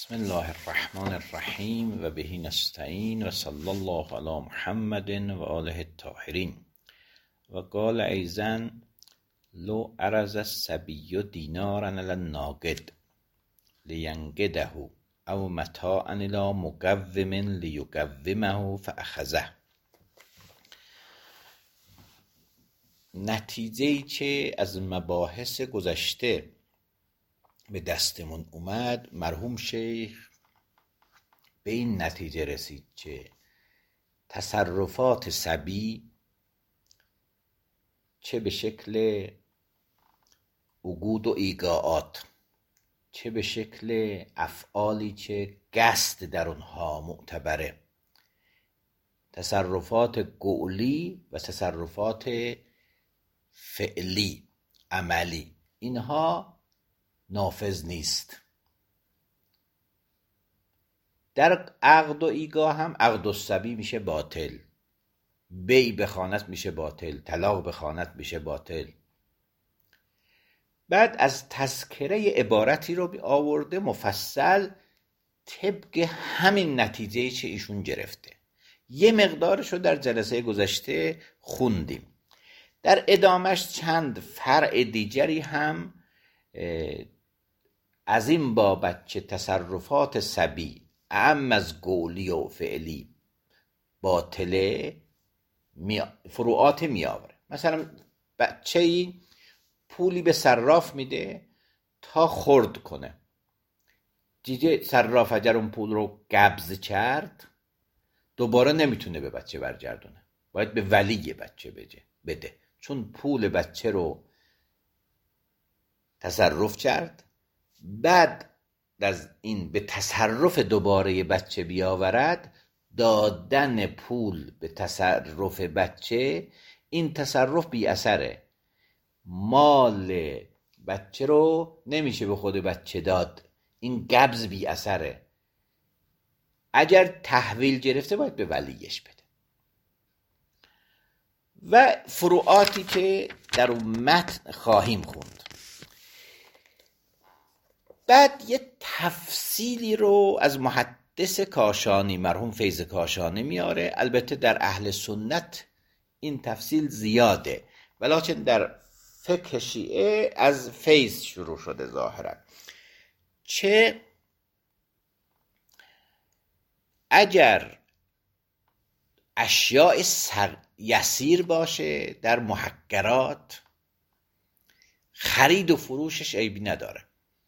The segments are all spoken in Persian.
بسم الله الرحمن الرحیم و به نستعین و صلی الله علی محمد و آله الطاهرین. و قال ایضا لو عرض الصبی دینارا علی الناقد لینقده او متاعا الی مقوم لیقومه فاخذه. نتیجه‌ای که از مباحث گذشته به دستمون اومد، مرحوم شیخ به این نتیجه رسید که تصرفات صبی چه به شکل عقود و ایقاعات، چه به شکل افعالی که قصد در اونها معتبره، تصرفات قولی و تصرفات فعلی عملی، اینها نافذ نیست. در عقد و ایگاه هم عقد الصبی میشه باطل، بیع بخوانت میشه باطل، طلاق بخوانت میشه باطل. بعد از تذکره عبارتی رو آورده مفصل طبق همین نتیجه‌ای که ایشون گرفته. یه مقدارش رو در جلسه گذشته خوندیم. در ادامش چند فرع دیگری هم از این بابت که تصرفات صبی اعم از قولی و فعلی باطله فروعات می آوره. مثلا بچه‌ای پولی به صراف میده تا خرد کنه، دیگه صراف اگر اون پول رو قبض کرد دوباره نمیتونه به بچه برگردونه، باید به ولی بچه بده، چون پول بچه رو تصرف کرد. بعد از این به تصرف دوباره بچه بیاورد، دادن پول به تصرف بچه، این تصرف بی اثره، مال بچه رو نمیشه به خود بچه داد، این قبض بی اثره. اگر تحویل گرفته باید به ولیش بده. و فروعاتی که در اون متن خواهیم خوند. بعد یه تفصیلی رو از محدث کاشانی مرحوم فیض کاشانی میاره. البته در اهل سنت این تفصیل زیاده، ولکن در فقه شیعه از فیض شروع شده ظاهرا. چه اگر اشیاء یسیر باشه در محقرات، خرید و فروشش عیبی نداره.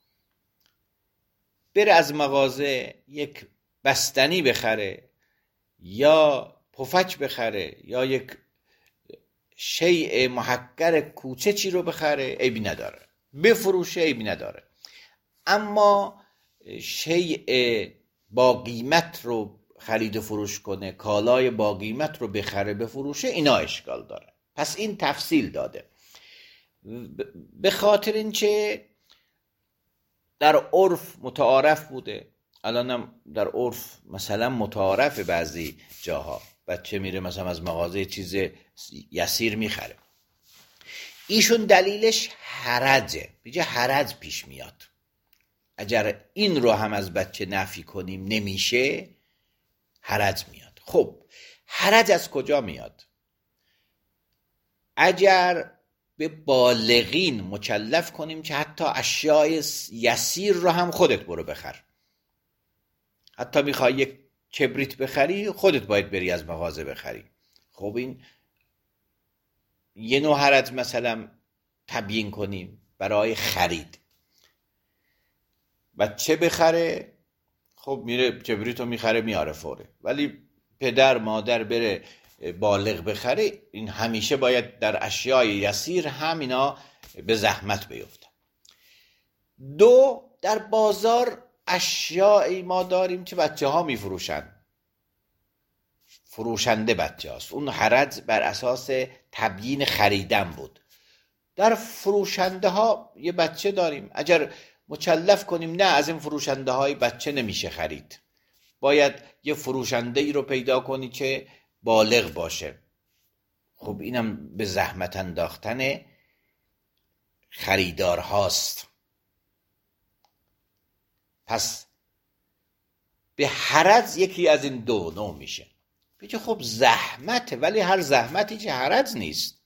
بره از مغازه یک بستنی بخره یا پفک بخره یا یک شیء محقر کوچه چی رو بخره، عیبی نداره، بفروشه عیبی نداره. اما شیء با قیمت رو خرید و فروش کنه، کالای با قیمت رو بخره بفروشه، اینا اشکال داره. پس این تفصیل داده به خاطر این که در عرف متعارف بوده. الانم در عرف مثلا متعارف بعضی جاها بچه میره مثلا از مغازه چیز یسیر میخره. ایشون دلیلش حرجه، بیجه حرج پیش میاد. اگر این رو هم از بچه نفی کنیم نمیشه، حرج میاد. خب حرج از کجا میاد؟ اگر به بالغین مکلف کنیم که حتی اشیاء یسیر رو هم خودت برو بخر، حتی میخوای یک کبریت بخری خودت باید بری از مغازه بخری. خب این یه نوع حرج مثلا تبیین کنیم برای خرید. بچه بخره، خب میره کبریت رو میخره میاره فوره، ولی پدر مادر بره بالغ بخره، این همیشه باید در اشیاء یسیر هم اینا به زحمت بیفتن. دو، در بازار اشیاء ما داریم که بچه ها میفروشن، فروشنده بچه هاست، اون حرج بر اساس تبیین خریدن بود. در فروشنده ها یه بچه داریم، اگر مکلف کنیم نه از این فروشنده های بچه نمیشه خرید، باید یه فروشنده ای رو پیدا کنی که بالغ باشه. خب اینم به زحمت انداختن خریدار هاست. پس به حرج یکی از این دو نوع میشه. بگه خب زحمته، ولی هر زحمتی که حرج نیست.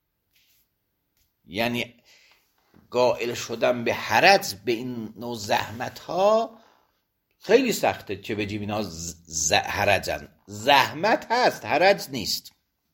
یعنی قائل شدن به حرج به این نوع زحمت ها خیلی سخته که بگیم اینا حرجن. زحمت هست، حرج نیست.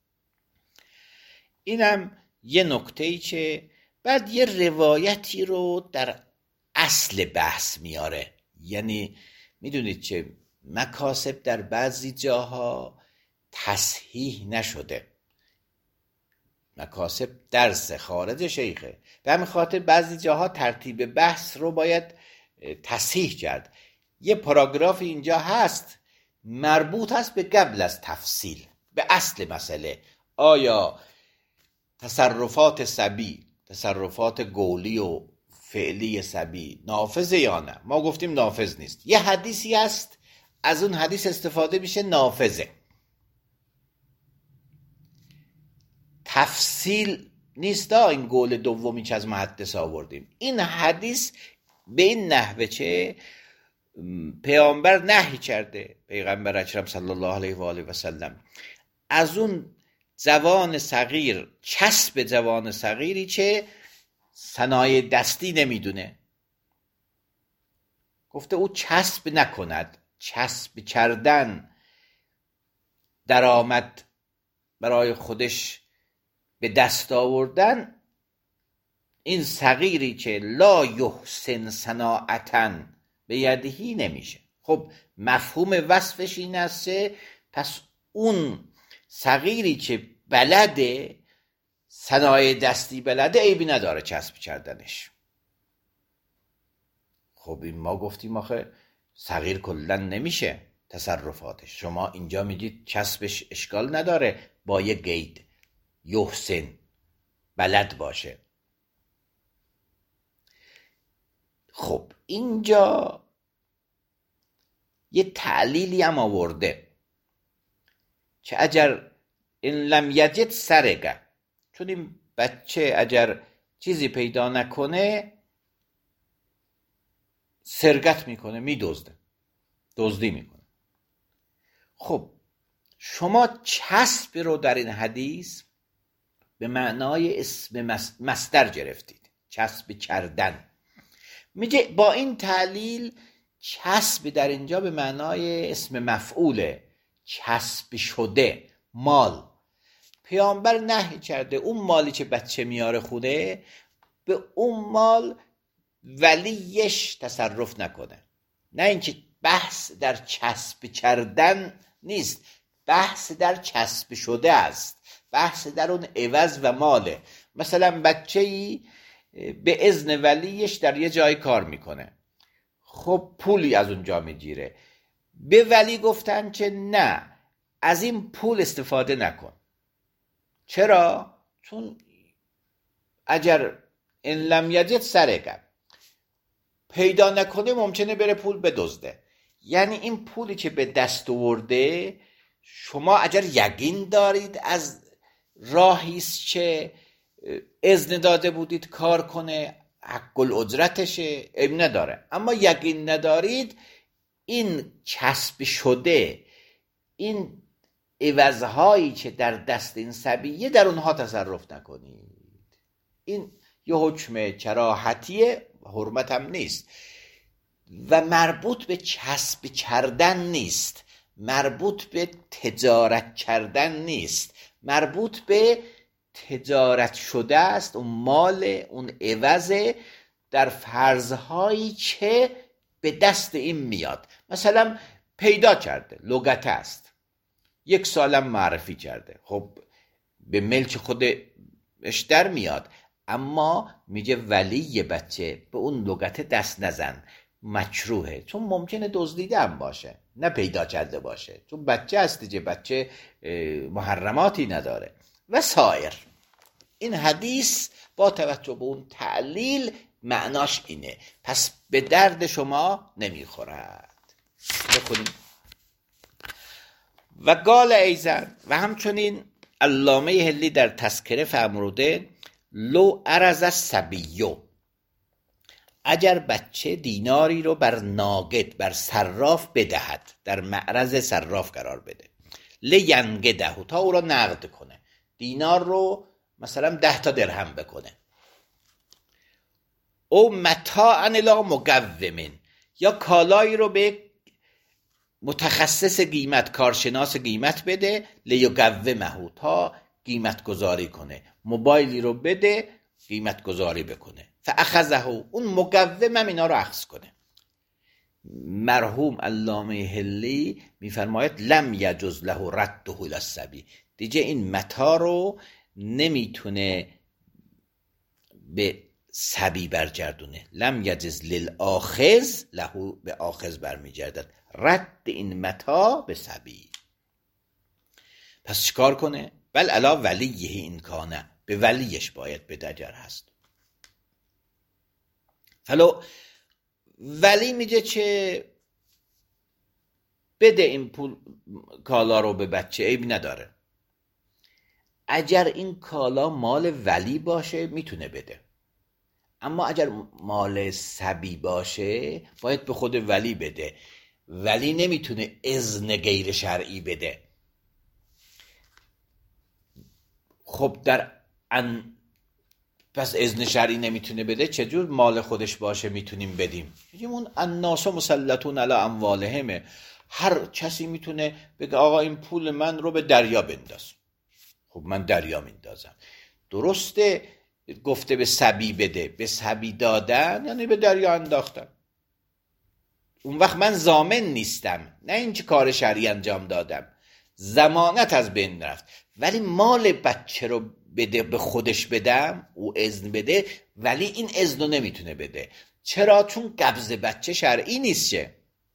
اینم یه نکته‌ای که بعد یه روایتی رو در اصل بحث میاره. یعنی میدونید که مکاسب در بعضی جاها تصحیح نشده، مکاسب درس خارج شیخه، به همین خاطر بعضی جاها ترتیب بحث رو باید تصحیح کرد. یه پاراگراف اینجا هست مربوط هست به قبل از تفصیل، به اصل مسئله. آیا تصرفات صبی، تصرفات قولی و فعلی صبی نافذه یا نه؟ ما گفتیم نافذ نیست. یه حدیثی هست از اون حدیث استفاده میشه نافذه. تفصیل نیست این قول دومی که از محدث آوردیم. این حدیث به این نحوه چه پیامبر نهی کرده، پیغمبر اکرم صلی الله علیه و آله و سلم، از اون جوان صغیر، کسب جوان صغیری که صنایع دستی نمیدونه، گفته او کسب نکند. کسب کردن، درآمد برای خودش به دست آوردن، این صغیری که لا یحسن صناعتاً به یدهی نمیشه. خب مفهوم وصفش این است، پس اون صغیری که بلده، صنایع دستی بلده، عیبی نداره کسب کردنش. خب این ما گفتیم آخه صغیر کلن نمیشه تصرفاتش. شما اینجا میگید کسبش اشکال نداره با یه قید، یحسن، بلد باشه. خب اینجا یه تعلیلی هم آورده که اگر این لم یجد سرقه، چون این بچه اگر چیزی پیدا نکنه سرقت میکنه، میدزده، دزدی میکنه. خب شما کسب رو در این حدیث به معنای اسم مصدر گرفتید، کسب کردن. میگه با این تعلیل کسب در اینجا به معنای اسم مفعوله، کسب شده، مال. پیامبر نهی کرده اون مالی که بچه میاره خونه، به اون مال ولیش تصرف نکنه. نه اینکه بحث در کسب کردن نیست، بحث در کسب شده است، بحث در اون عوض و ماله. مثلا بچه‌ای به اذن ولیش در یه جای کار میکنه، خب پولی از اونجا میگیره، به ولی گفتن که نه، از این پول استفاده نکن. چرا؟ چون اگر ان لم یجد سرقه، پیدا نکنه ممکنه بره پول بدزده. یعنی این پولی که به دست آورده، شما اگر یقین دارید از راهیست که اذن داده بودید کار کنه، حق الاجرتشه، عیب نداره. اما یقین ندارید، این کسب شده، این عوضهایی که در دست این صبیه، در اونها تصرف نکنید. این یه حکم کراهتیه، حرمت هم نیست و مربوط به کسب کردن نیست، مربوط به تجارت کردن نیست، مربوط به تجارت شده است. اون مال، اون عوض در فرضهایی که به دست این میاد. مثلا پیدا کرده، لغت است، 1 سالم معرفی کرده، خب به ملک خودش در میاد. اما میگه ولی بچه به اون لغت دست نزن، مکروهه، چون ممکنه دزدیده هم باشه، نه پیدا کرده باشه، چون بچه هست دیگه، بچه محرماتی نداره و سایر. این حدیث با توجه به اون تعلیل معناش اینه، پس به درد شما نمیخورد. بخونیم. و قال ایزن، و همچنین علامه هلی در تذکره فرموده، لو عرض الصبی، اگر بچه دیناری رو بر ناقد، بر صراف بدهد، در معرض صراف قرار بده، لینقده، تا او رو نقد کنه، دینار رو مثلا 10 تا درهم بکنه، او متاعا الی مقوم، یا کالایی رو به متخصص قیمت، کارشناس قیمت بده، لیقومه، تا قیمت گذاری کنه، موبایلی رو بده قیمت گذاری بکنه، فاخذه، اون مقوم هم اینا رو اخذ کنه. مرحوم علامه حلی میفرماید لم یجوز له رده الی الصبی، دیگه این متاع رو نمیتونه به صبی برگردونه. لم یجوز للآخذ له، به آخذ برمیگردد، رد این متاع به صبی. پس چیکار کنه؟ بل علی ولیه این کانه، به ولیش باید به دگر هست. فلو ولی میگه که بده این پول کالا رو به بچه، عیب نداره. اگر این کالا مال ولی باشه میتونه بده، اما اگر مال صبی باشه باید به خود ولی بده. ولی نمیتونه اذن غیر شرعی بده. خب پس اذن شرعی نمیتونه بده، چجور مال خودش باشه میتونیم بدیم؟ میگیم اون الناس مسلطون علی اموالهم، هر کسی میتونه بگه آقا این پول من رو به دریا بنداز. خب من دریا میندازم. درسته گفته به صبی بده، به صبی دادن یعنی به دریا انداختن. اون وقت من ضامن نیستم، نه اینکه کار شرعی انجام دادم، ضمانت از بین رفت. ولی مال بچه رو بده، به خودش بدم، او اذن بده، ولی این اذن رو نمیتونه بده. چرا؟ چون قبض بچه شرعی نیست چه،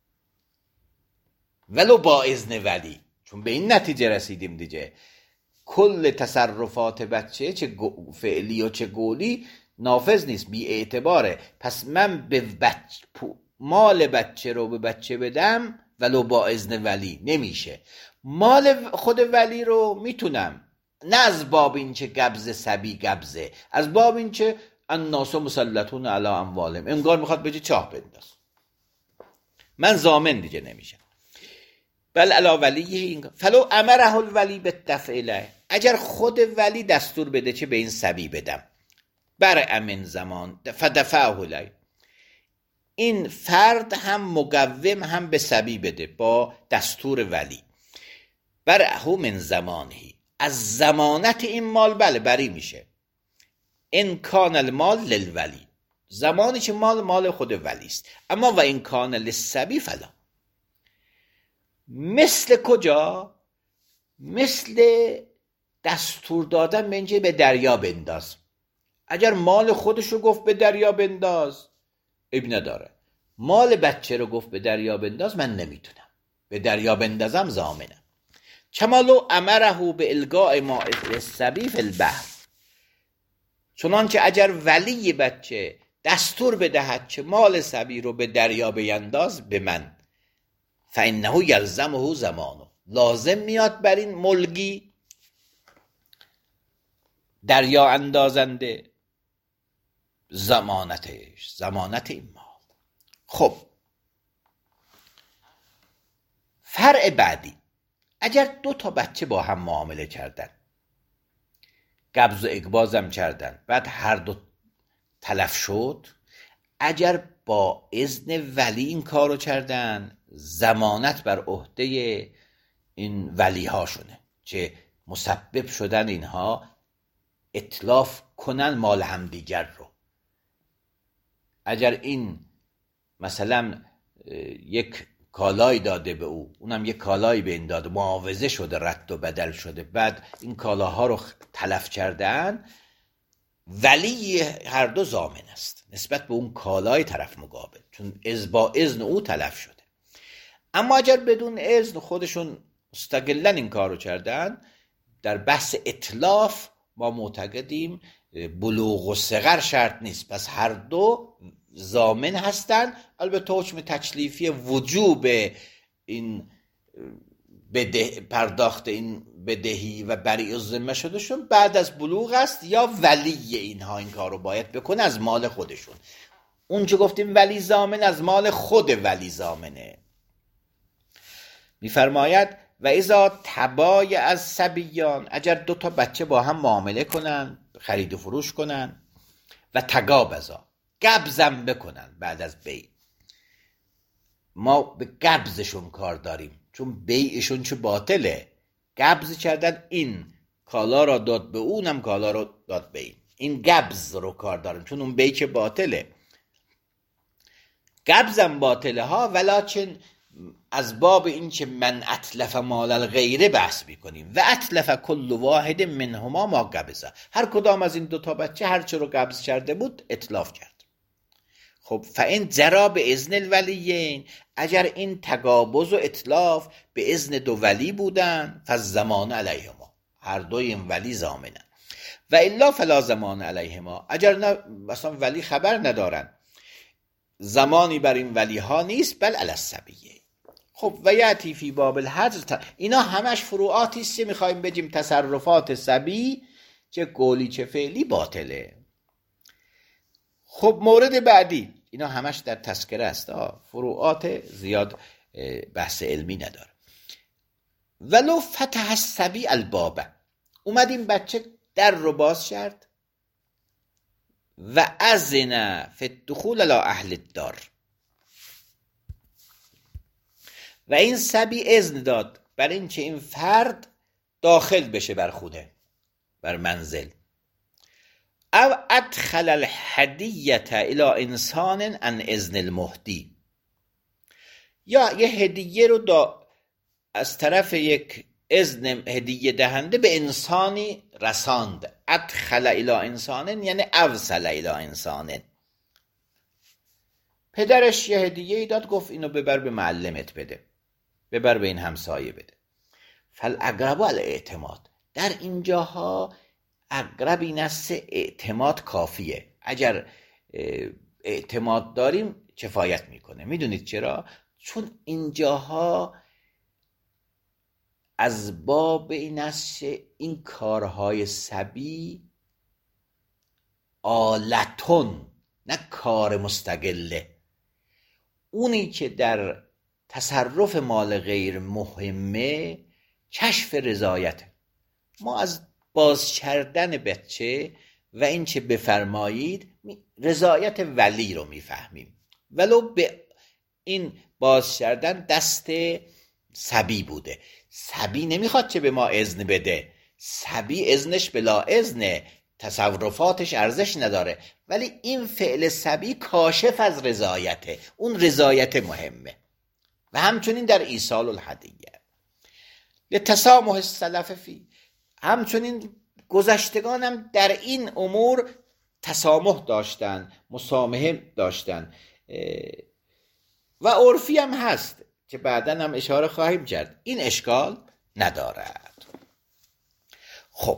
ولو با اذن ولی. چون به این نتیجه رسیدیم دیگه کل تصرفات بچه، چه فعلی و چه قولی، نافذ نیست، بی اعتباره. پس من به مال بچه رو به بچه بدم ولو با اذن ولی نمیشه. مال خود ولی رو میتونم، نه از باب این چه قبض صبی قبضه، از باب این چه الناس مسلطون علی اموالهم، انگار میخواد بگه چاه بنداز، من ضامن دیگه نمیشم. بل علی ولیه این، فلو امره الولی بالدفع الیه، اگر خود ولی دستور بده چه به این صبی بدم، برع من زمان فدفعه الیه، این فرد هم مقوم هم به صبی بده با دستور ولی، برعه من زمانهی، از ضمانت این مال بله بری میشه. ان کان المال للولی، زمانی که مال خود ولی است. اما و این کان للصبی فلا، مثل کجا؟ مثل دستور دادن به اینکه به دریا بنداز. اگر مال خودش رو گفت به دریا بنداز عیب نداره، مال بچه رو گفت به دریا بنداز من نمیتونم، به دریا بندازم ضامنم. کمالو امره به القاء ماء الصبی فی البحر، چنانکه اگر ولی بچه دستور بدهد که مال صبی رو به دریا بینداز به من، فانه یلزمه زمانه، لازم میاد بر این ملگی دریا اندازنده ضمانتش، ضمانت این مال. خب فرع بعدی، اگر 2 تا بچه با هم معامله کردن، قبض و اقباضم کردن، بعد هر دو تلف شد، اگر با اذن ولی این کارو کردن، ضمانت بر عهده این ولی هاشونه که مسبب شدن اینها اتلاف کنن مال همدیگر رو. اگر این مثلا یک کالایی داده به او، اونم یک کالایی به این داده، معاوضه شده، رد و بدل شده، بعد این کالاها رو تلف کردن، ولی هر دو ضامن است نسبت به اون کالای طرف مقابل، چون با اذن او تلف شده. اما اگر بدون اذن خودشون مستقلاً این کارو کردن، در بحث اتلاف ما معتقدیم بلوغ و صغر شرط نیست، پس هر دو ضامن هستن. البته حکم تکلیفی وجوب این پرداخت این بدهی و بری الذمه شدهشون بعد از بلوغ است، یا ولی اینها این کارو باید بکنه از مال خودشون. اون چه گفتیم ولی ضامن از مال خود ولی ضامنه. میفرماید و اذا تبای از صبیان، اگر دو تا بچه با هم معامله کنن، خرید و فروش کنن، و تگابزا، گبزم بکنن بعد از بیع. ما به گبزشون کار داریم چون بیعشون چه باطله. گبز کردن، این کالا را داد به اونم کالا را داد به این گبز رو کار داریم چون اون بیع که باطله. گبزم باطله ها، ولکن از باب این که من اتلف مال الغیره بحث میکنیم. و اتلف کل واحد منهما ما گبزه، هر کدام از این دوتا بچه هر چه رو گبز کرده بود اتلاف کرد. خب فإن جرا به اذن الولیین، اگر این تگابز و اتلاف به اذن دو ولی بودن، فالضمان علیهما، هر دوی این ولی ضامنن. و الا فلا ضمان علیهما، اگر نه مثلا ولی خبر ندارن، زمانی بر این ولی ها نیست، بل علی الصبیه. خب و یاتی فی باب الحجر، اینا همش فروعاتی است که میخوایم بگیم تصرفات صبی چه قولی چه فعلی باطله. خب مورد بعدی، اینا همش در تذکره است، فروعات زیاد بحث علمی نداره. ولو فتح الصبی الباب، اومد این بچه در رو باز کرد، و اذن فی الدخول علی اهل الدار، و این صبی اذن داد بر این که این فرد داخل بشه بر خونه، بر منزل. او ادخل الهدیه الی انسان عن اذن المهدی، یا یه هدیه رو از طرف یک اذن هدیه دهنده به انسانی رساند. ادخل الی انسان یعنی اوصل الی انسان. پدرش یه هدیه داد، گفت اینو ببر به معلمت بده، ببر به این همسایه بده. فالاقرب الاعتماد، در اینجاها اقرب این است اعتماد کافیه. اگر اعتماد داریم کفایت میکنه. میدونید چرا؟ چون اینجاها از باب این است این کارهای صبی آلتون، نه کار مستقله. اونی که در تصرف مال غیر مهمه کشف رضایته. ما از باز کردن بچه و این چه بفرمایید رضایت ولی رو میفهمیم، ولو به این باز کردن دست صبی بوده. صبی نمیخواد چه به ما اذن بده، صبی اذنش بلا اذنه، تصرفاتش ارزش نداره، ولی این فعل صبی کاشف از رضایته، اون رضایت مهمه. و همچنین در ایصال الهدیه لتسامح السلف فی، همچنین گذشتگانم در این امور تسامح داشتن، مسامحه داشتن، و عرفی هم هست که بعداً هم اشاره خواهیم کرد، این اشکال ندارد. خب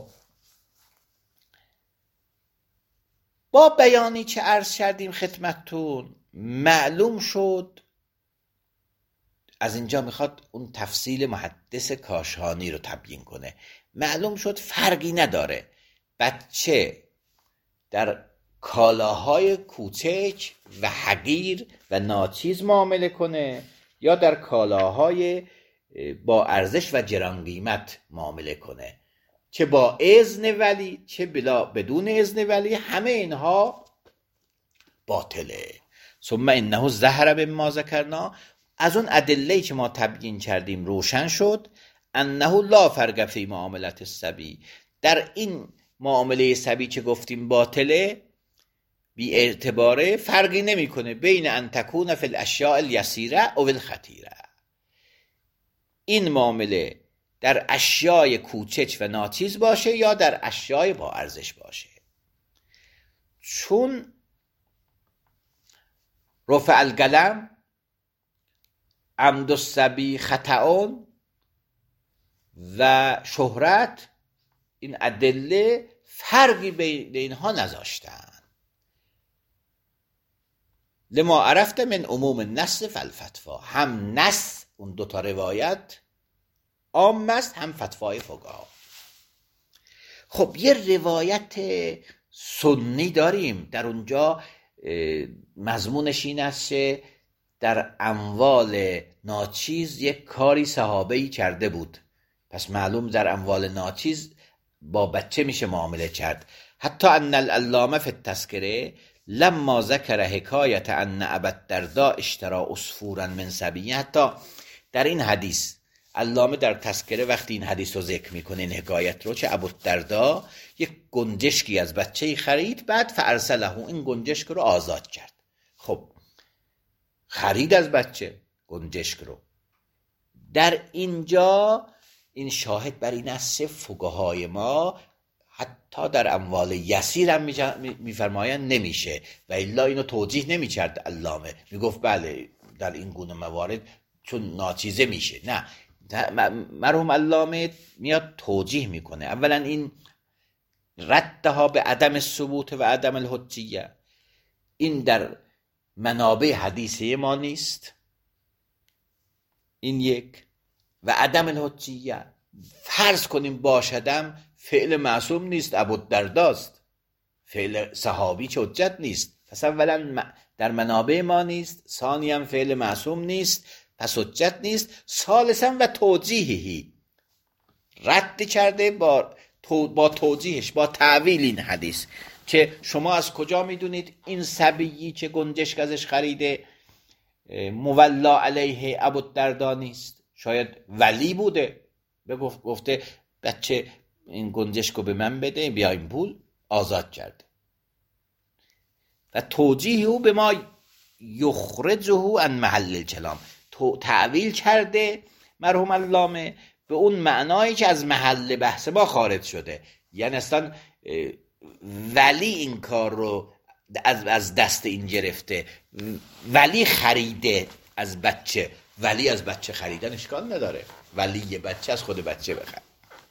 با بیانی که عرض کردیم خدمتتون معلوم شد، از اینجا میخواد اون تفصیل محدث کاشانی رو تبیین کنه. معلوم شد فرقی نداره بچه در کالاهای کوچک و حقیر و ناچیز معامله کنه یا در کالاهای با ارزش و گران قیمت معامله کنه، چه با اذن ولی چه بدون اذن ولی، همه اینها باطله. ثم انه ظهر مما ذکرنا، از اون ادله‌ای که ما تبیین کردیم روشن شد، انه لا فرق فی معاملت الصبی، در این معامله صبی که گفتیم باطله، بی اعتباره، فرقی نمیکنه بین ان تکون فی الاشیاء الیسیره او الخطیره. این معامله در اشیاء کوچک و ناچیز باشه یا در اشیاء با ارزش باشه. چون رفع القلم، عمد الصبی خطأ و شهرت، این ادله فرقی بین اینها نذاشتن. لما عرفت من عموم النص فالفتوا، هم نص اون دوتا روایت عام است، هم فتوای فقها. خب یه روایت سنی داریم در اونجا مضمونش این است که در اموال ناچیز یک کاری صحابه‌ای کرده بود، پس معلوم در اموال ناچیز با بچه میشه معامله کرد. حتی ان العلامه فی التذکره لما ذکر حکایت ان ابا الدرداء اشتری عصفورا من سبیه، حتی در این حدیث علامه در تذکره وقتی این حدیث رو ذکر میکنه، این حکایت رو، چه ابوالدرداء یک گنجشکی از بچه‌ای خرید، بعد فارسله، این گنجشک رو آزاد کرد. خب خرید از بچه گنجشک رو، در اینجا این شاهد بر این است فقهای ما حتی در اموال یسیر هم میفرمایند نمیشه، و الا اینو توجیه نمیکرد علامه، میگفت بله در این گونه موارد چون ناچیزه میشه. نه، مرحوم علامه میاد توجیه میکنه. اولا این ردها به عدم ثبوت و عدم الحجیه، این در منابع حدیثه ما نیست، این یک. و عدم الحجیه، فرض کنیم باشدم، فعل معصوم نیست، ابوالدرداست، فعل صحابی چه حجت نیست. پس اولا در منابع ما نیست، ثانیاً فعل معصوم نیست، پس حجت نیست. ثالثاً و توجیهی، رد کرده با توجیهش، با تعویل این حدیث، که شما از کجا میدونید این صبیی که گنجشک ازش خریده مولا علیه ابوالدرداء نیست؟ شاید ولی بوده، گفته بچه این گنجشکو به من بده، بیا این پول، آزاد کرده. و توجیه او به ما یخرجه عن محل الکلام، تعویل کرده مرحوم علامه به اون معنایی که از محل بحث ما خارج شده. یعنی اصلا ولی این کار رو از دست این گرفته، ولی خریده از بچه، ولی از بچه خریدن اشکال نداره، ولی بچه از خود بچه بخره.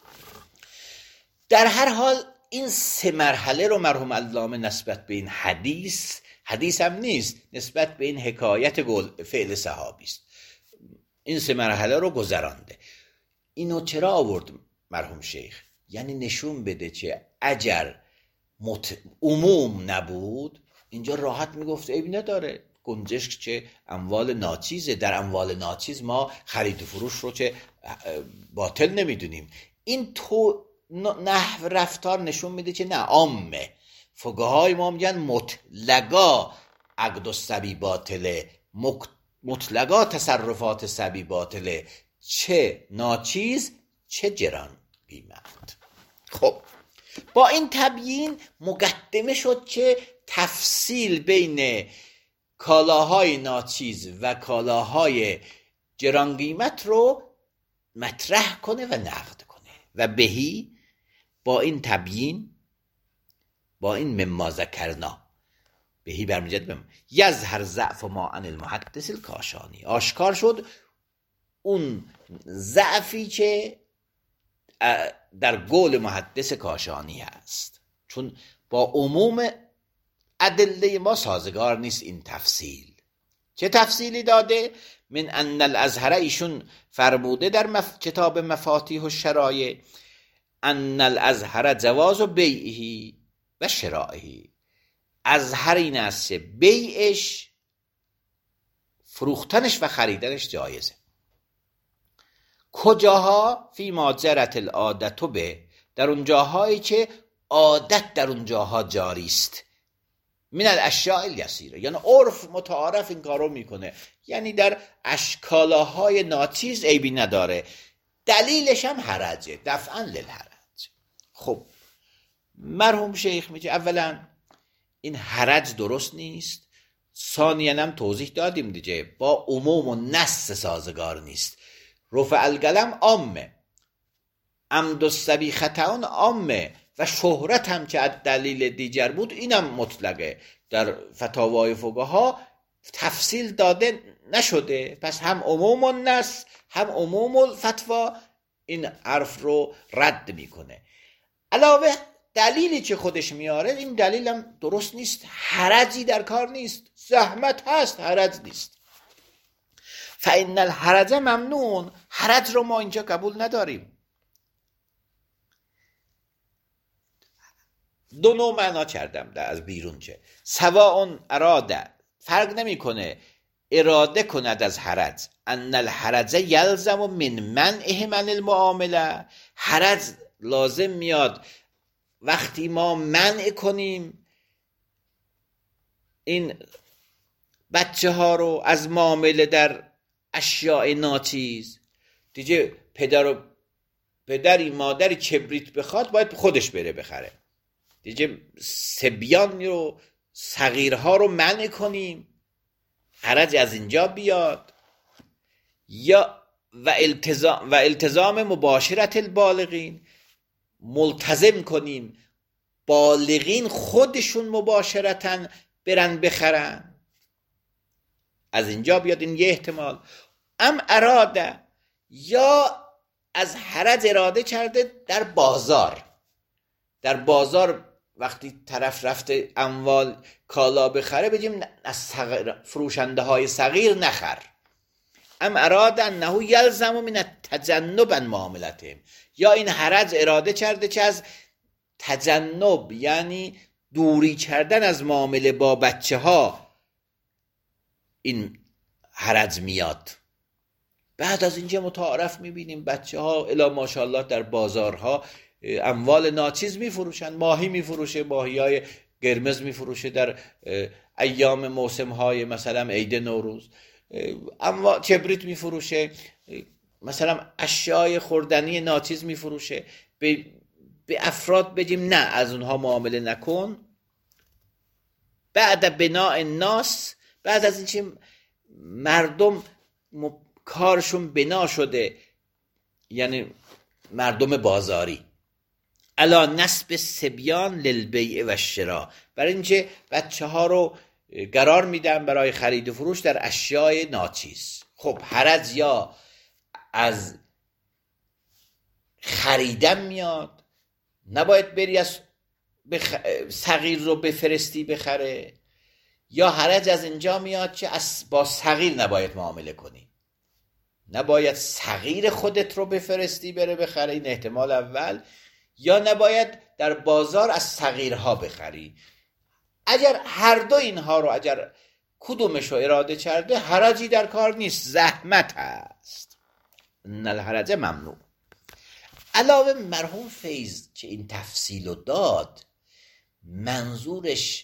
در هر حال این سه مرحله رو مرحوم علامه نسبت به این حدیث هم نیست، نسبت به این حکایت فعل صحابی است، این سه مرحله رو گذرانده. اینو چرا آورد مرحوم شیخ؟ یعنی نشون بده که اگر عموم نبود اینجا راحت میگفت عیبی نداره، گنجشک چه اموال ناچیزه، در اموال ناچیز ما خرید و فروش رو چه باطل نمیدونیم. این نحو رفتار نشون میده که نه، عامه. فقهای ما میگن مطلقا عقد الصبی باطله، مطلقا تصرفات صبی باطله، چه ناچیز چه گران قیمت. خب با این تبیین مقدمه شد که تفصیل بین کالاهای ناچیز و کالاهای گران قیمت رو مطرح کنه و نقد کنه. و بهی با این تبیین، با این مما ذکرنا، بهی برمیگرد به یظهر ضعف ما عن المحدث الکاشانی، آشکار شد اون ضعفی که در قول محدث کاشانی هست، چون با عموم ادله ما سازگار نیست این تفصیل. چه تفصیلی داده؟ من ان الازهر، ایشون فرموده در کتاب مفاتیح الشرایع، ان الازهر جواز بیعه و شرائه، ازهر این است بیعش، فروختنش و خریدنش جایزه. کجاها؟ فی ما جرت العادت به، در اون جاهایی که عادت در اون جاها جاری است، من الاشیاء الیسیره، یعنی عرف متعارف این کارو میکنه، یعنی در اشکالاهای ناچیز عیبی نداره، دلیلش هم حرجه، دفعا للحرج. خب مرحوم شیخ میگه اولا این حرج درست نیست، ثانیاً هم توضیح دادیم دیگه با عموم و نص سازگار نیست. رفع القلم عامه، عمد الصبی خطأ عامه، و شهرت هم که از دلیل دیگر بود اینم مطلقه. در فتاوای فقها تفصیل داده نشده، پس هم عموم النص هم عموم الفتوا این حرف رو رد میکنه. علاوه دلیلی که خودش میاره این دلیلم درست نیست، حرجی در کار نیست، زحمت هست حرج نیست. فإن الحرج ممنون، حرج رو ما اینجا قبول نداریم. دو نوع معنا کردم در از بیرون چه سواء اراده، فرق نمیکنه اراده کند از حرج، ان الحرج یلزم من منعه من المعامله، حرج لازم میاد وقتی ما منع کنیم این بچه ها رو از معامله در اشیاء ناچیز. دیگه پدری مادری کبریت بخواد باید خودش بره بخره. دیگه سبیان رو صغیرها رو منع کنیم، حرج از اینجا بیاد. یا و التزام مباشرت البالغین، ملتزم کنیم بالغین خودشون مباشرتن برن بخرن، از اینجا بیاد. این یه احتمال. اراده، یا از حرج اراده کرده در بازار وقتی طرف رفته اموال کالا بخره بگیم از فروشنده های صغیر نخر. اراده انه یلزم من التجنب عن معاملتهم، یا این حرج اراده کرده که از تجنب یعنی دوری کردن از معامله با بچه ها این حرج میاد. بعد از اینجا متعارف میبینیم بچه ها الا ماشاءالله در بازارها اموال ناچیز میفروشن، ماهی میفروشه، ماهی های قرمز میفروشه در ایام موسم های مثلا عید نوروز، کبریت میفروشه، مثلا اشیای خوردنی ناچیز میفروشه. به افراد بگیم نه از اونها معامله نکن. بعد بناء الناس، بعد از اینکه مردم کارشون بنا شده، یعنی مردم بازاری، الا نسب سبیان للبیع و شراء، برای اینکه بچه ها رو قرار میدن برای خرید و فروش در اشیاء ناچیز. خب حرج یا از خریدن میاد، نباید بری از صغیر رو بفرستی بخره، یا حرج از اینجا میاد که با صغیر نباید معامله کنی، نباید صغیر خودت رو بفرستی بره بخره، این احتمال اول، یا نباید در بازار از صغیرها بخری. اگر هر دو اینها رو اگر کدومش رو اراده کرده حرجی در کار نیست، زحمت هست. ان الحرج ممنوع. علاوه مرحوم فیض که این تفصیل رو داد، منظورش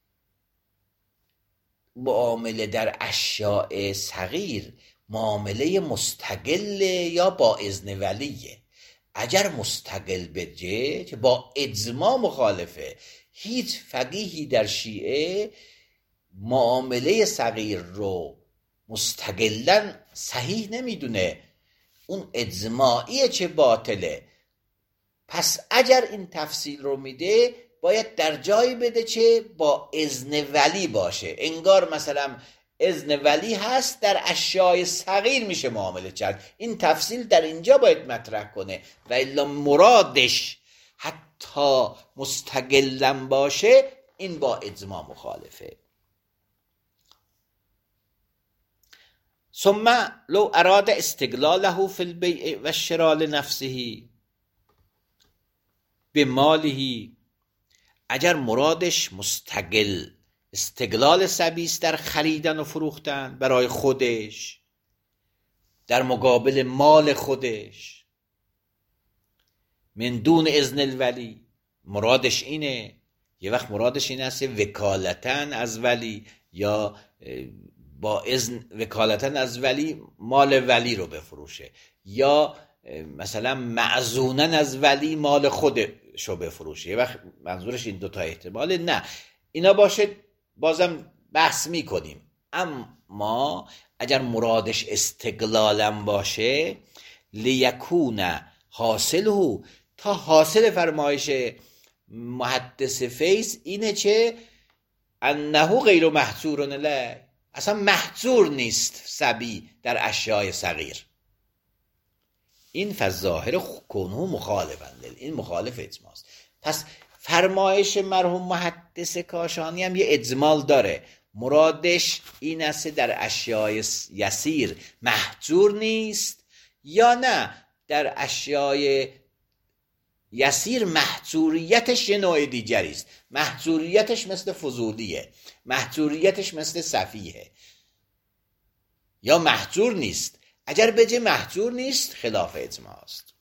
معامله در اشیاء صغیر معامله مستقل یا با اذن ولیه. اگر مستقل بجه که با اجماع مخالفه، هیچ فقیهی در شیعه معامله صغیر رو مستقلا صحیح نمیدونه، اون اجماعیه چه باطله. پس اگر این تفصیل رو میده باید در جایی بده چه با اذن ولی باشه، انگار مثلا اذن ولی هست در اشیاء صغیر میشه معامله کرد. این تفصیل در اینجا باید مطرح کنه، و الا مرادش حتی مستقلا باشه این با اجماع مخالفه. ثم لو اراد استقلاله فی البیع و الشراء لنفسه بماله، اگر مرادش استقلال سبیس در خریدن و فروختن برای خودش در مقابل مال خودش، من دون اذن الولی، مرادش اینه، یه وقت مرادش این است وکالتن از ولی، یا با اذن وکالتن از ولی مال ولی رو بفروشه، یا مثلا معزونن از ولی مال خودشو بفروشه. یه وقت منظورش این دوتا احتماله. نه اینا باشه بازم بحث میکنیم، اما اگر مرادش استقلالم باشه، لیکون حاصله، تا حاصل فرمایش محدث فیض اینه چه انه غیر محظور علیه، اصلا محظور نیست سبی در اشیاء صغیر. این فظاهر کنه مخالفن، این مخالف اجماعست. پس فرمایش مرحوم محدث کاشانی هم یه اجمال داره، مرادش این است در اشیاء یسیر محظور نیست، یا نه در اشیاء یسیر محجوریتش یه نوع دیگری است. محجوریتش مثل فضولیه، محجوریتش مثل سفیه، یا محجور نیست. اگر بگه محجور نیست خلاف اجماع است.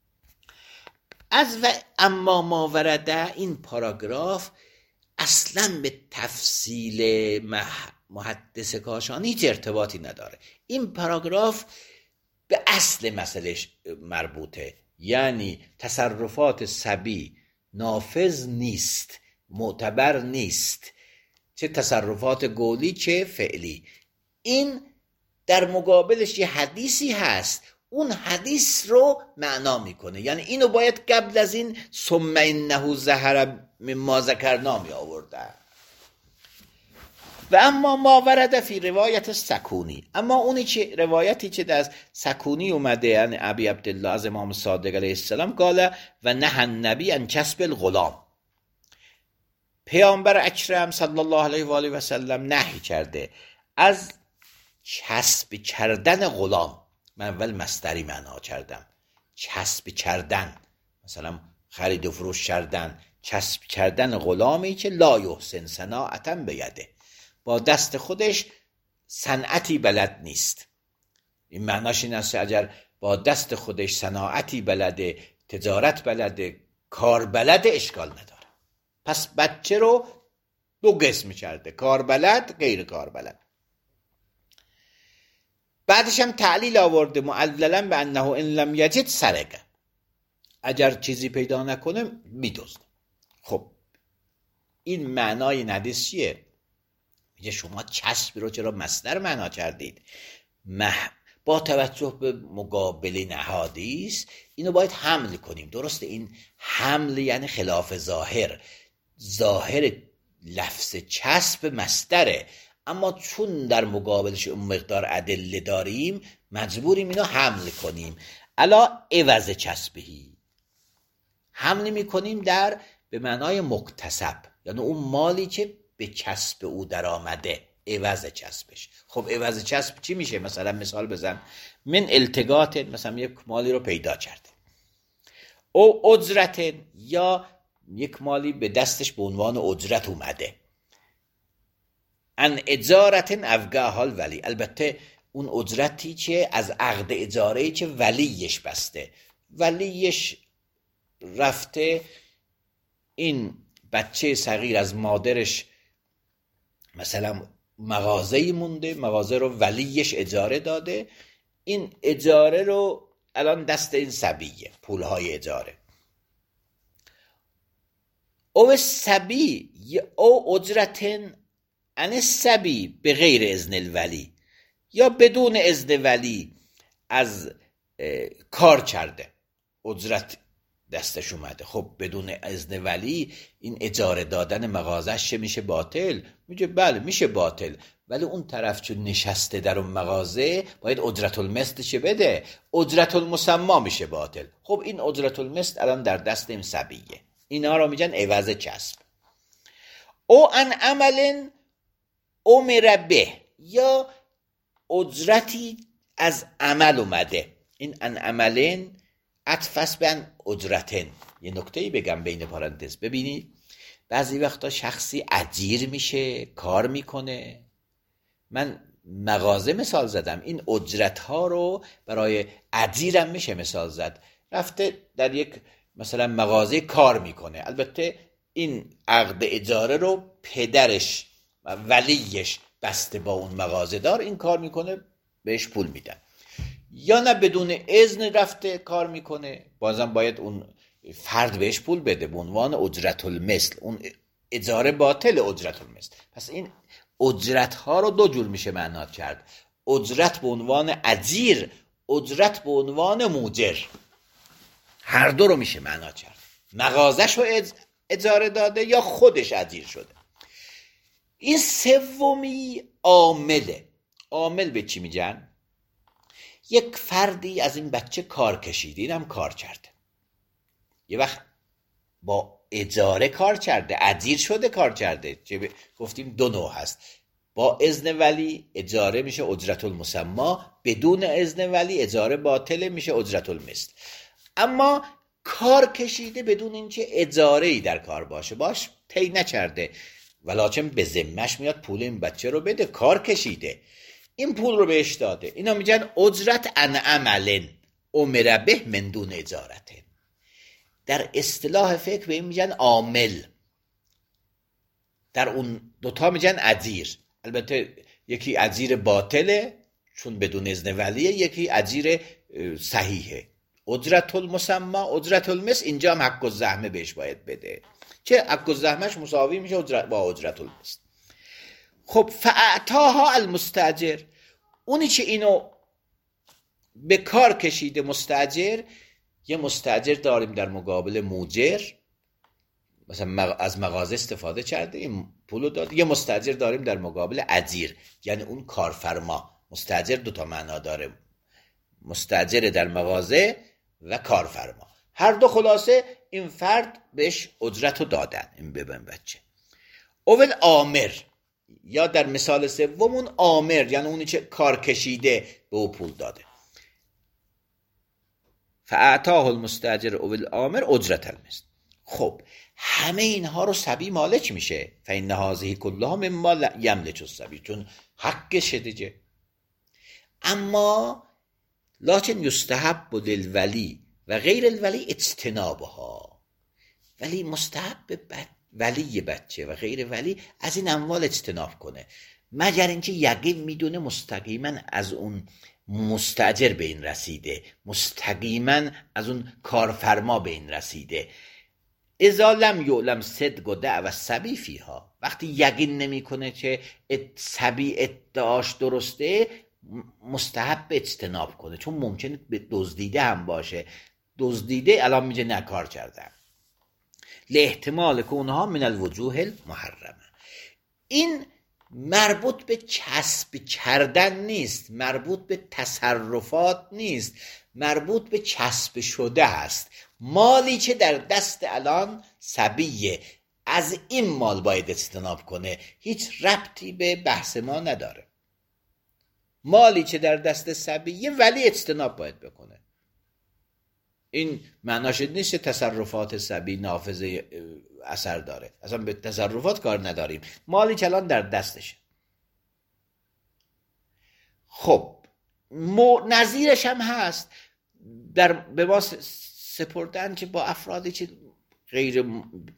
از و اما ما ورده، این پاراگراف اصلا به تفصیل محدث کاشانی هیچ ارتباطی نداره. این پاراگراف به اصل مسئله مربوطه، یعنی تصرفات صبی نافذ نیست، معتبر نیست، چه تصرفات قولی چه فعلی. این در مقابلش یه حدیثی هست، اون حدیث رو معنا میکنه. یعنی اینو باید قبل از این ثم انه ظهر مما ذکرنا می آورده. و اما ما ورد فی روایت سکونی، اما اونی که روایتی که در سکونی اومده، یعنی ابی عبدالله از امام صادق علیه السلام، قال و نهى النبی عن کسب الغلام، پیامبر اکرم صلی الله علیه و آله و سلم نهی کرده از کسب کردن غلام. من اول مصدری معنا کردم، کسب کردن، مثلا خرید و فروش کردن، کسب کردن غلامی که لا یحسن صناعتا بیده، با دست خودش صنعتی بلد نیست. این معناش این است اگر با دست خودش صناعتی بلده، تجارت بلده، کار بلده، اشکال نداره. پس بچه رو دو قسم کرده، کار بلد، غیر کار بلد. بعدش هم تعلیل آورده معللا به انه ان لم یجد سرقه، اگر چیزی پیدا نکنه میدزده. خب این معنای حدیث چیه؟ میگه شما کسب رو چرا مصدر معنا کردید؟ با توجه به مقابل نهادیست اینو باید حمل کنیم. درسته این حمل یعنی خلاف ظاهر، ظاهر لفظ کسب مصدره، اما چون در مقابلش اون مقدار ادله داریم مجبوریم اینو حمل کنیم. الا عوض کسبهی، حمل میکنیم در به معنای مکتسب، یعنی اون مالی که به کسب او در آمده، عوض کسبش. خب عوض کسب چی میشه؟ مثلا مثال بزن، من التقاط، مثلا یک مالی رو پیدا کرده، او اجرت، یا یک مالی به دستش به عنوان اجرت اومده، ان اجارت افقاها الولی، البته اون اجرتی که از عقد اجاره‌ای که ولیش بسته، ولیش رفته این بچه صغیر از مادرش مثلا مغازه‌ای مونده، مغازه رو ولیش اجاره داده، این اجاره رو الان دست این صبیه، پولهای اجاره. او صبی او اجرتن ان صبی به غیر اذن الولی، یا بدون اذن ولی از کار کرده، اجرت دستش اومده. خب بدون اذن ولی این اجاره دادن مغازش میشه باطل؟ میگه بله میشه باطل، ولی اون طرف چون نشسته در اون مغازه باید اجرت المثل چه بده، اجرت المسما میشه باطل. خب این اجرت المثل الان در دست این صبیه، اینا رو میگن عوض کسب. او ان عمل امر به، یا اجرتی از عمل اومده، این ان عملن عطف به ان اجرتن. یه نکته‌ای بگم بین پارانتز، ببینید بعضی وقتا شخصی اجیر میشه، کار میکنه. من مغازه مثال زدم، این اجرت ها رو برای اجیرم میشه مثال زد. رفته در یک مثلا مغازه کار میکنه، البته این عقد اجاره رو پدرش و ولیش بسته با اون مغازه دار، این کار میکنه بهش پول میدن. یا نه بدون اذن رفته کار میکنه، بازم باید اون فرد بهش پول بده به عنوان اجرت المثل، اون اجاره باطل اجرت المثل. پس این اجرت ها رو دو جور میشه معنا کرد، اجرت به عنوان اجیر، اجرت به عنوان موجر، هر دو رو میشه معنا کرد. مغازش رو اجاره داده یا خودش اجیر شده. این سومی عامله. عامل به چی میگن؟ یک فردی از این بچه کار کشید، اینم کار کرده، یه وقت با اجاره کار کرده، اجیر شده کار کرده، چه گفتیم دو نوع هست، با اذن ولی اجاره میشه اجرت المسما، بدون اذن ولی اجاره باطل میشه اجرت المثل. اما کار کشیده بدون اینکه اجاره‌ای در کار باشه، باش طی نکرده ولیکن به ذمه‌اش میاد پول این بچه رو بده، کار کشیده، این پول رو بهش داده. اینا میگن اجرت عن عمل امر به من دون اجارت. در اصطلاح فقه به این میگن عامل، در اون دوتا میگن اجیر. البته یکی اجیر باطله چون بدون اذن ولیه، یکی اجیر صحیحه. اجرت المسمى اجرت المثل، اینجا هم حق الزحمه بهش باید بده، چه حق الزحمهش مساوی میشه با اجرت المثل. خب فاعطاها المستاجر، اونی که اینو به کار کشیده مستاجر، یه مستاجر داریم در مقابل موجر، مثلا از مغازه استفاده کرده این پولو داد. یه مستاجر داریم در مقابل اجیر، یعنی اون کارفرما. مستاجر دوتا معنا داره، مستاجر در مغازه و کارفرما، هر دو خلاصه این فرد بهش اجرت رو دادن. این ببین بچه اول آمر، یا در مثال سومون آمر، یعنی اونی که کار کشیده به او پول داده. فاعطاه المستاجر اول آمر اجرت المثل. خب همه اینها رو صبی مالک میشه. فإن هذه كلها مما یملک الصبی، چون حقشه دیگه. اما لکن یستحب للولی و غیر الولی اجتنابها، ولی مستحب ولی بچه و غیر ولی از این اموال اجتناب کنه، مگر اینکه یقین میدونه مستقیما از اون مستاجر به این رسیده، مستقیما از اون کارفرما به این رسیده. اذا لم یعلم صدق و دعوی الصبی فیها، وقتی یقین نمیکنه که صبی ادعاش درسته، مستحب اجتناب کنه، چون ممکنه به دزدیده هم باشه. دزدیده الان میگه نکار کردن، لاحتمال کونها من الوجوه المحرمه. این مربوط به کسب کردن نیست، مربوط به تصرفات نیست، مربوط به کسب شده است. مالی که در دست الان صبیه، از این مال باید اجتناب کنه، هیچ ربطی به بحث ما نداره. مالی که در دست صبیه ولی اجتناب باید بکنه. این معناش نیست تصرفات صبی نافذ اثر داره، اصلا به تصرفات کار نداریم، مالی که الان در دستشه. خب نظیرش هم هست به ما سپردن که با افرادی که غیر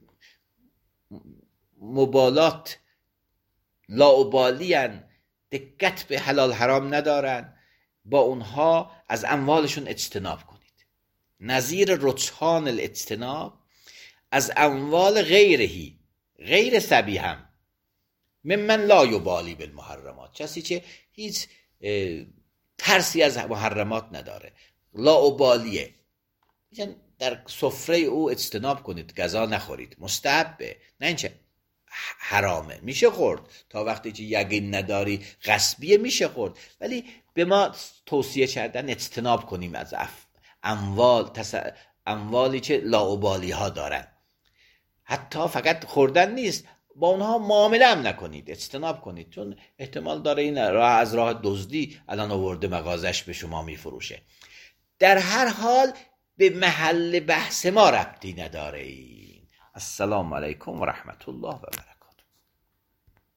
مبالات لاابالی‌اند، دقت به حلال حرام ندارن، با اونها از اموالشون اجتناب کنید. نظیر رجحان الاجتناب از اموال غیرهی، غیر صبی هم، ممن لا یبالی بالمحرمات، کسی که هیچ ترسی از محرمات نداره، لاابالیه، یعنی در سفره او اجتناب کنید، غذا نخورید، مستحبه، نه اینچه حرامه، میشه خورد تا وقتی که یقین نداری غصبیه میشه خورد، ولی به ما توصیه کردن اجتناب کنیم از اموالی که لاابالی ها دارن. حتی فقط خوردن نیست، با اونها معامله هم نکنید، اجتناب کنید، چون احتمال داره این از راه دزدی الان آورده مغازش به شما میفروشه. در هر حال به محل بحث ما ربطی نداره. السلام علیکم و رحمت الله و برکاته.